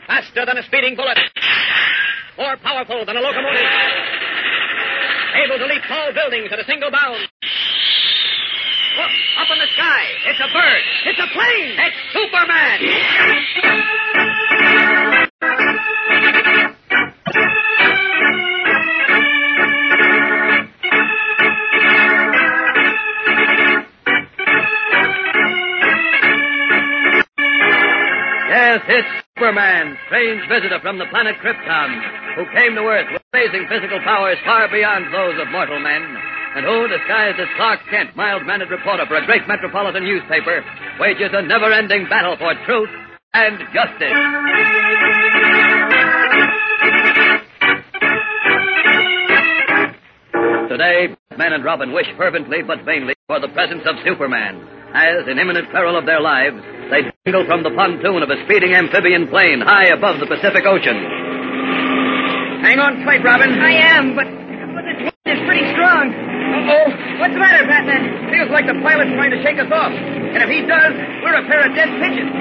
Faster than a speeding bullet. More powerful than a locomotive. Able to leap tall buildings at a single bound. Look, up in the sky. It's a bird. It's a plane. It's Superman. Yes, it's Superman, strange visitor from the planet Krypton, who came to Earth with amazing physical powers far beyond those of mortal men, and who, disguised as Clark Kent, mild-mannered reporter for a great metropolitan newspaper, wages a never-ending battle for truth and justice. Today, Batman and Robin wish fervently but vainly for the presence of Superman, as, in imminent peril of their lives, they dangle from the pontoon of a speeding amphibian plane high above the Pacific Ocean. Hang on tight, Robin. I am, but this wind is pretty strong. Uh-oh. What's the matter, Batman? Feels like the pilot's trying to shake us off. And if he does, we're a pair of dead pigeons.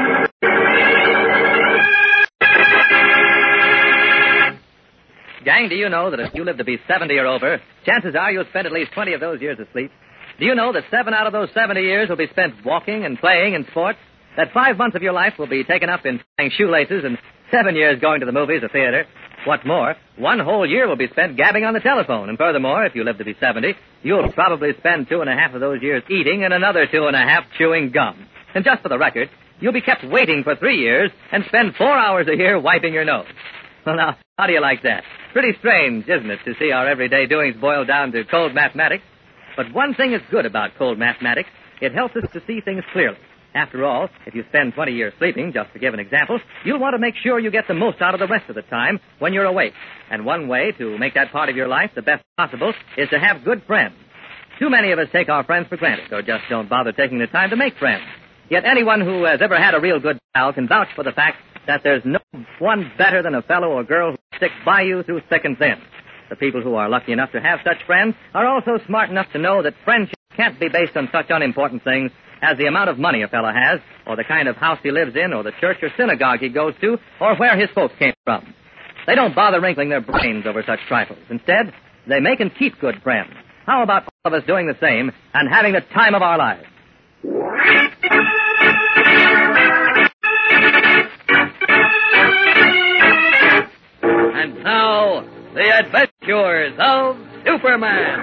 Gang, do you know that if you live to be 70 or over, chances are you'll spend at least 20 of those years asleep? Do you know that 7 out of those 70 years will be spent walking and playing in sports? That 5 months of your life will be taken up in tying shoelaces and 7 years going to the movies or theater? What's more, 1 whole year will be spent gabbing on the telephone. And furthermore, if you live to be 70, you'll probably spend 2.5 of those years eating and another 2.5 chewing gum. And just for the record, you'll be kept waiting for 3 years and spend 4 hours a year wiping your nose. Well, now, how do you like that? Pretty strange, isn't it, to see our everyday doings boil down to cold mathematics? But one thing is good about cold mathematics. It helps us to see things clearly. After all, if you spend 20 years sleeping, just to give an example, you'll want to make sure you get the most out of the rest of the time when you're awake. And one way to make that part of your life the best possible is to have good friends. Too many of us take our friends for granted, or just don't bother taking the time to make friends. Yet anyone who has ever had a real good pal can vouch for the fact that there's no one better than a fellow or girl who sticks by you through thick and thin. The people who are lucky enough to have such friends are also smart enough to know that friendship can't be based on such unimportant things as the amount of money a fellow has, or the kind of house he lives in, or the church or synagogue he goes to, or where his folks came from. They don't bother wrinkling their brains over such trifles. Instead, they make and keep good friends. How about all of us doing the same and having the time of our lives? And now, the adventures of Superman.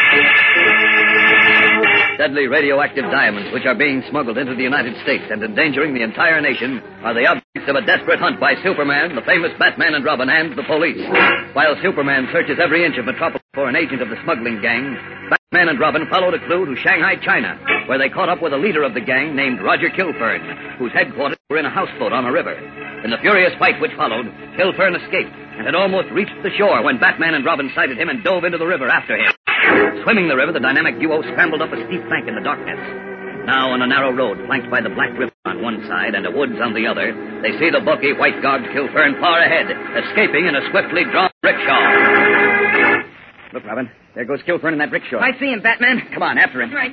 Deadly radioactive diamonds, which are being smuggled into the United States and endangering the entire nation, are the objects of a desperate hunt by Superman, the famous Batman and Robin, and the police. While Superman searches every inch of Metropolis for an agent of the smuggling gang, Batman and Robin followed a clue to Shanghai, China, where they caught up with a leader of the gang named Roger Kilfern, whose headquarters were in a houseboat on a river. In the furious fight which followed, Kilfern escaped and had almost reached the shore when Batman and Robin sighted him and dove into the river after him. Swimming the river, the dynamic duo scrambled up a steep bank in the darkness. Now, on a narrow road flanked by the Black River on one side and the woods on the other, they see the bulky, white-garbed Kilfern far ahead, escaping in a swiftly drawn rickshaw. Look, Robin, there goes Kilfern in that rickshaw. I see him, Batman. Come on, after him. Right.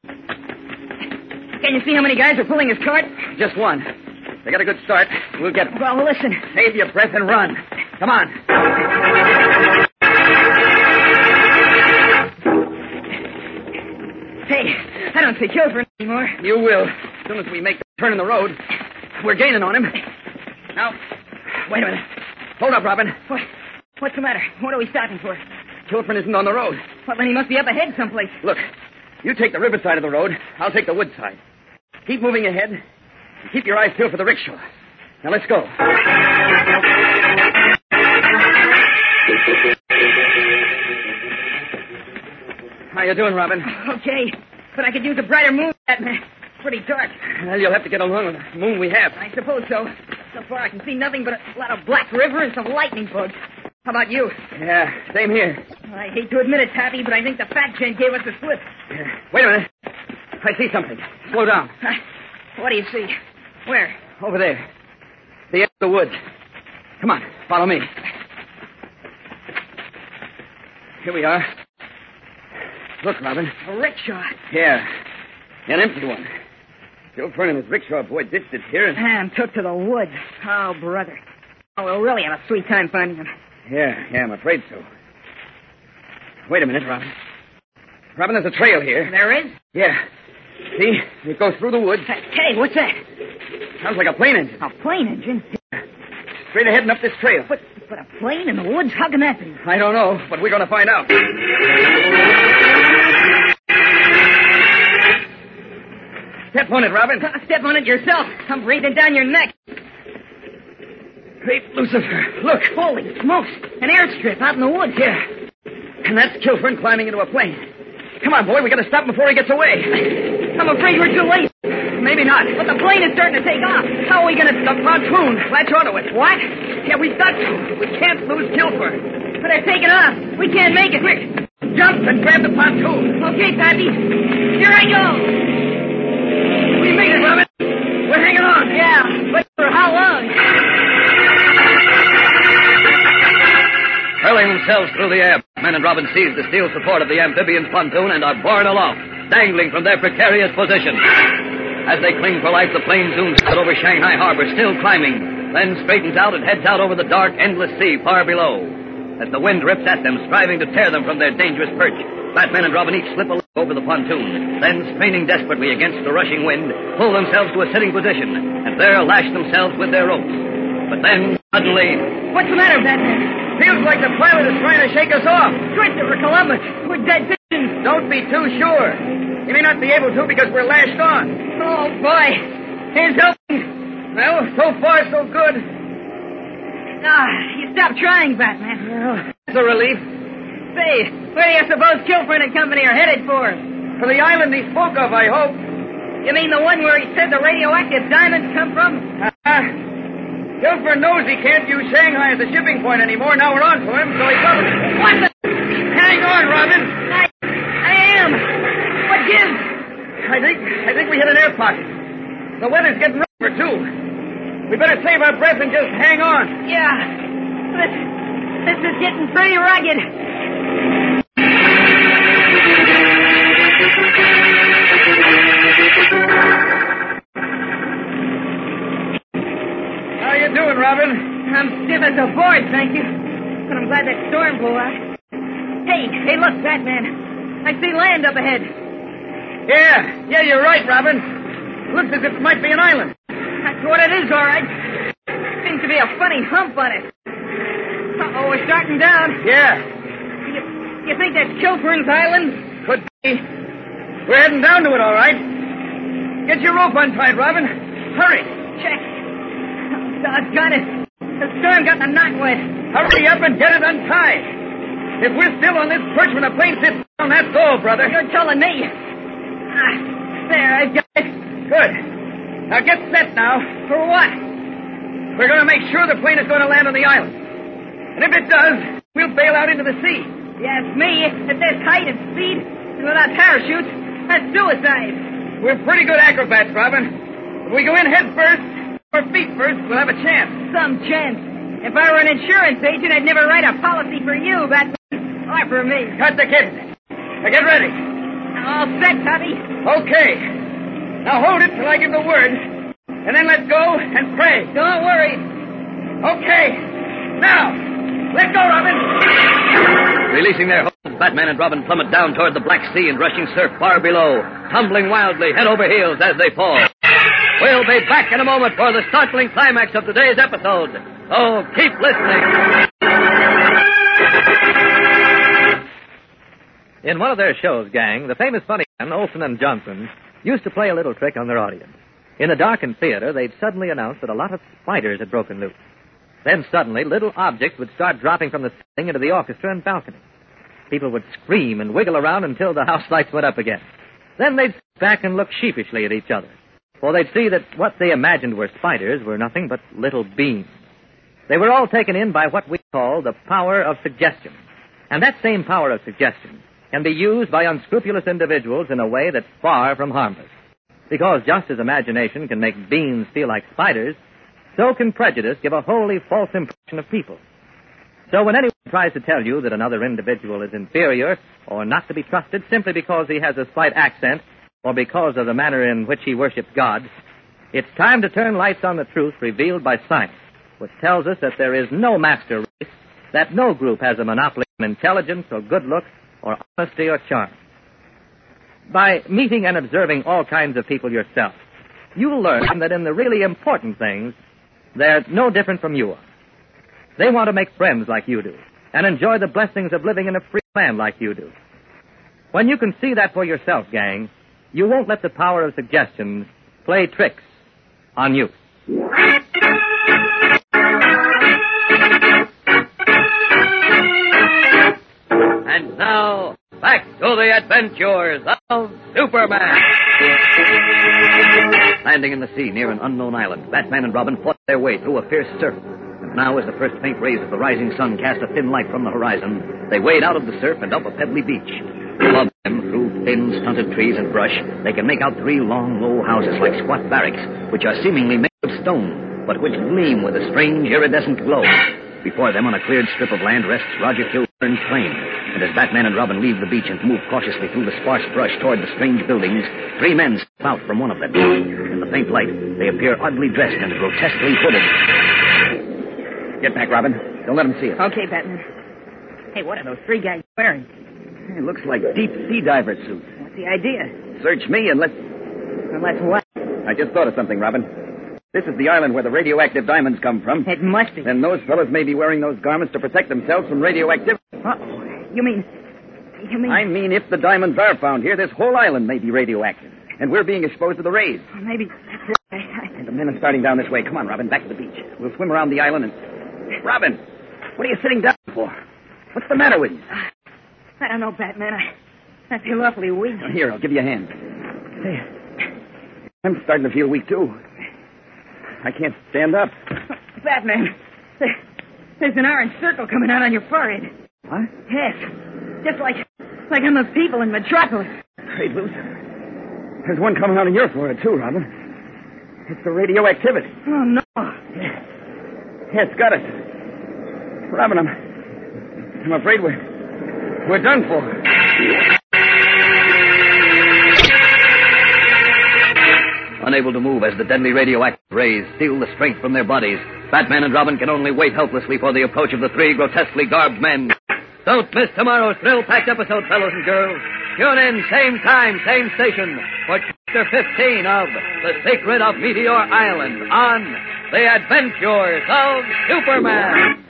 Can you see how many guys are pulling his cart? Just one. They got a good start. We'll get them. Well, listen. Save your breath and run. Come on. Hey, I don't see Kilfern anymore. You will. As soon as we make the turn in the road. We're gaining on him. Now, wait a minute. Hold up, Robin. What's the matter? What are we stopping for? Kilfern isn't on the road. Well, then he must be up ahead someplace. Look, you take the river side of the road. I'll take the wood side. Keep moving ahead. And keep your eyes peeled for the rickshaw. Now, let's go. How you doing, Robin? Okay, but I could use a brighter moon, Batman. It's pretty dark. Well, you'll have to get along with the moon we have. I suppose so. So far, I can see nothing but a lot of black river and some lightning bugs. How about you? Yeah, same here. I hate to admit it, Pappy, but I think the fat gent gave us the slip. Yeah. Wait a minute. I see something. Slow down. What do you see? Where? Over there. The edge of the woods. Come on, follow me. Here we are. Look, Robin. A rickshaw. Yeah, an empty one. Kilfern and his rickshaw boy ditched it here. And took to the woods. Oh, brother. Oh, we'll really have a sweet time finding him. Yeah, I'm afraid so. Wait a minute, Robin. Robin, there's a trail here. There is? Yeah. See? It goes through the woods. Hey, what's that? Sounds like a plane engine. A plane engine? Straight ahead and up this trail. But a plane in the woods? How can that be? I don't know, but we're going to find out. Step on it, Robin. Step on it yourself. I'm breathing down your neck. Great Lucifer. Look. Holy smokes. An airstrip out in the woods. Yeah. And that's Kilfern climbing into a plane. Come on, boy. We got to stop him before he gets away. I'm afraid we're too late. Maybe not. But the plane is starting to take off. How are we going to... The pontoon. Latch onto it. What? Yeah, we've got to. We can't lose Kilfern. But they're taking off. We can't make it. Quick. Jump and grab the pontoon. Okay, Pappy. Here I go. We made it, Robin. We're hanging on. Yeah, but for how long? Hurling themselves through the air, Batman and Robin seize the steel support of the amphibian's pontoon and are borne aloft, dangling from their precarious position. As they cling for life, the plane zooms out over Shanghai Harbor, still climbing, then straightens out and heads out over the dark, endless sea far below. As the wind rips at them, striving to tear them from their dangerous perch, Batman and Robin each slip a leg over the pontoon, then, straining desperately against the rushing wind, pull themselves to a sitting position, and there lash themselves with their ropes. But then, suddenly... What's the matter, Batman? Feels like the pilot is trying to shake us off. Christopher Columbus, we're dead pigeons. Don't be too sure. He may not be able to because we're lashed on. Oh, boy. Hands up. Well, so far, so good. You stopped trying, Batman. Well, it's a relief. Say, where do you suppose Kilfern and company are headed for? For the island he spoke of, I hope. You mean the one where he said the radioactive diamonds come from? Kilfern knows he can't use Shanghai as a shipping point anymore. Now we're on to him, so he comes. What the... Hang on, Robin. I am. What gives? I think we hit an air pocket. The weather's getting rougher, too. We better save our breath and just hang on. Yeah. This is getting pretty rugged. How you doing, Robin? I'm stiff as a board, thank you. But I'm glad that storm blew out. Hey, look, Batman. I see land up ahead. Yeah, you're right, Robin. Looks as if it might be an island. That's what it is, all right. Seems to be a funny hump on it. Uh-oh, we're starting down. Yeah. You think that's Kilfern's Island? Could be. We're heading down to it, all right. Get your rope untied, Robin. Hurry. Check. Oh, doggone it. The storm got the knot wet. Hurry up and get it untied. If we're still on this perch when the plane sits down, that's all, brother. You're telling me. There, I've got it. Good. Now get set now. For what? We're going to make sure the plane is going to land on the island. And if it does, we'll bail out into the sea. Yes, me. At this height and speed, and without parachutes, that's suicide. We're pretty good acrobats, Robin. If we go in head first, or feet first, we'll have a chance. Some chance. If I were an insurance agent, I'd never write a policy for you, Batman. Or for me. Cut the kidding. Now get ready. All set, Tubby. Okay. Now hold it till I give the word. And then let's go and pray. Don't worry. Okay. Now, let go, Robin. Releasing their hold, Batman and Robin plummet down toward the Black Sea and rushing surf far below, tumbling wildly head over heels as they fall. We'll be back in a moment for the startling climax of today's episode. So keep listening. In one of their shows, gang, the famous funny men, Olson and Johnson, used to play a little trick on their audience. In a darkened theater, they'd suddenly announce that a lot of spiders had broken loose. Then suddenly, little objects would start dropping from the ceiling into the orchestra and balcony. People would scream and wiggle around until the house lights went up again. Then they'd sit back and look sheepishly at each other, for they'd see that what they imagined were spiders were nothing but little beans. They were all taken in by what we call the power of suggestion. And that same power of suggestion can be used by unscrupulous individuals in a way that's far from harmless. Because just as imagination can make beans feel like spiders, so can prejudice give a wholly false impression of people. So when anyone tries to tell you that another individual is inferior or not to be trusted simply because he has a slight accent or because of the manner in which he worships God, it's time to turn lights on the truth revealed by science, which tells us that there is no master race, that no group has a monopoly on intelligence or good looks or honesty or charm. By meeting and observing all kinds of people yourself, you'll learn that in the really important things, they're no different from you are. They want to make friends like you do and enjoy the blessings of living in a free land like you do. When you can see that for yourself, gang, you won't let the power of suggestions play tricks on you. And now, back to the adventures of Superman. Landing in the sea near an unknown island, Batman and Robin fought their way through a fierce surf. And now, as the first faint rays of the rising sun cast a thin light from the horizon, they wade out of the surf and up a pebbly beach. Above them, through thin, stunted trees and brush, they can make out 3 long, low houses like squat barracks, which are seemingly made of stone, but which gleam with a strange, iridescent glow. Before them, on a cleared strip of land, rests Roger Kilburn's plane. And as Batman and Robin leave the beach and move cautiously through the sparse brush toward the strange buildings, 3 men step out from one of them. In the faint light, they appear oddly dressed and grotesquely hooded. Get back, Robin. Don't let them see us. Okay, Batman. Hey, what are those 3 guys wearing? It looks like deep sea diver suits. What's the idea? Search me and let's... Unless what? I just thought of something, Robin. This is the island where the radioactive diamonds come from. It must be. Then those fellas may be wearing those garments to protect themselves from radioactivity. Uh-oh. You mean... I mean, if the diamonds are found here, this whole island may be radioactive. And we're being exposed to the rays. Maybe that's right. And the men are starting down this way. Come on, Robin, back to the beach. We'll swim around the island and... Robin, what are you sitting down for? What's the matter with you? I don't know, Batman. I feel awfully weak. Here, I'll give you a hand. Hey, I'm starting to feel weak, too. I can't stand up. Batman, there's an orange circle coming out on your forehead. What? Yes. Just like on those people in Metropolis. Great loose. There's one coming out on your forehead, too, Robin. It's the radioactivity. Oh, no. Yeah, it's got us. Robin, I'm afraid we're done for. Unable to move as the deadly radioactive rays steal the strength from their bodies, Batman and Robin can only wait helplessly for the approach of the 3 grotesquely garbed men. Don't miss tomorrow's thrill-packed episode, fellows and girls. Tune in, same time, same station, for Chapter 15 of The Secret of Meteor Island on The Adventures of Superman.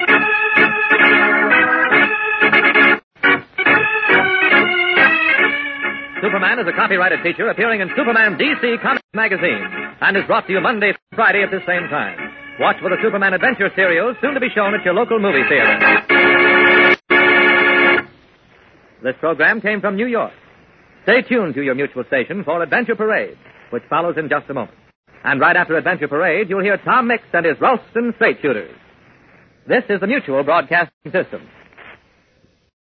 Superman is a copyrighted feature appearing in Superman DC Comics magazine and is brought to you Monday through Friday at the same time. Watch for the Superman Adventure serials, soon to be shown at your local movie theater. This program came from New York. Stay tuned to your mutual station for Adventure Parade, which follows in just a moment. And right after Adventure Parade, you'll hear Tom Mix and his Ralston Straight Shooters. This is the Mutual Broadcasting System.